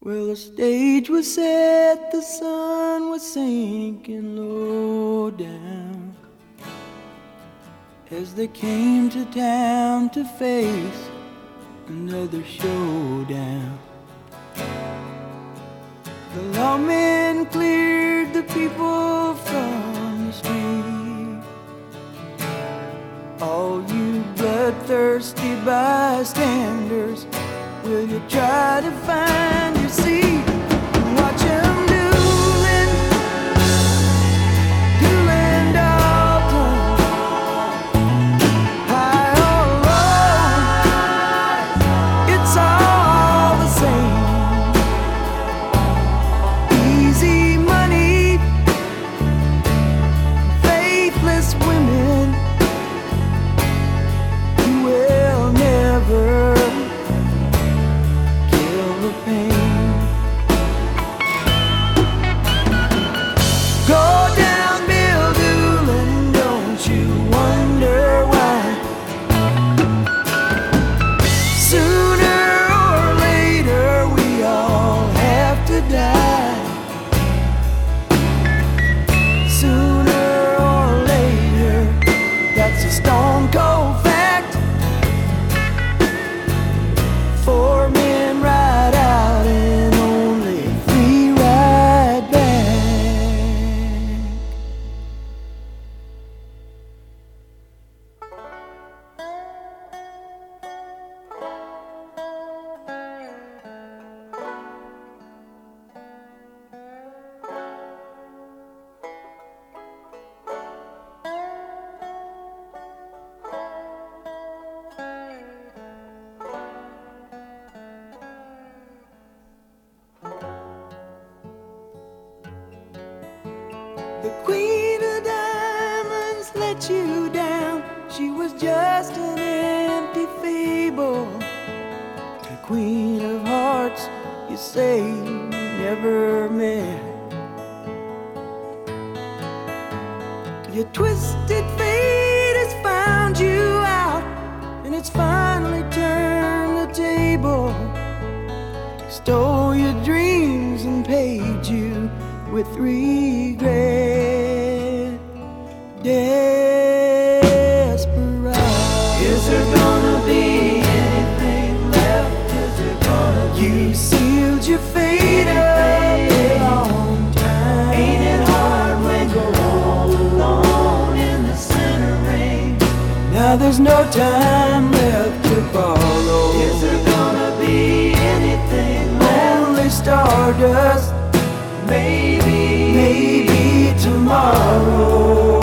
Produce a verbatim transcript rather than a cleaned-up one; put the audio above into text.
Well, the stage was set, the sun was sinking low down as they came to town to face another showdown. The lawmen cleared the people from the street. All you bloodthirsty bystanders, will you try to find your seat? Watch 'em dueling, dueling Dalton, high or low, it's all the same. Easy money, faithless women, you will never stone cold fact. Four men ride out and only three ride back. The queen of diamonds let you down. She was just an empty fable. The queen of hearts, you say you never met. Your twisted fate has found you out, and it's finally turned the table. Stole your dreams and paid you with regret. Desperate. Is there gonna be anything left? Is there gonna be? You sealed your fate a long time. Ain't it hard when you're all alone in the center ring? Now there's no time left to borrow. Is there gonna be anything left? Only stardust. Maybe, maybe tomorrow.